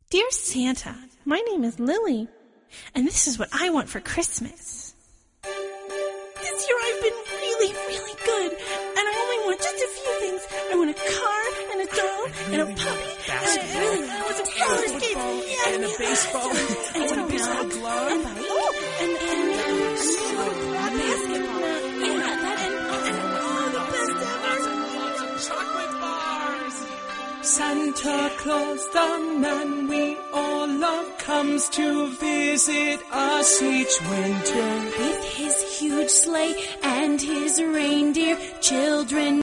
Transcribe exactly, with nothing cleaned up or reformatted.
Dear Santa, my name is Lily, and this is what I want for Christmas. This year I've been really, really good, and I only want just a few things. I want a car, and a doll, and a puppy, and I really want some roller skates, yeah, and a baseball, and and a baseball glove, and, oh, and, and, and, and, basketball, yeah, that, and, and, oh, the best ever. chocolate bars. Santa Claus, the man we all love, comes to visit us each winter. With his huge sleigh and his reindeer, children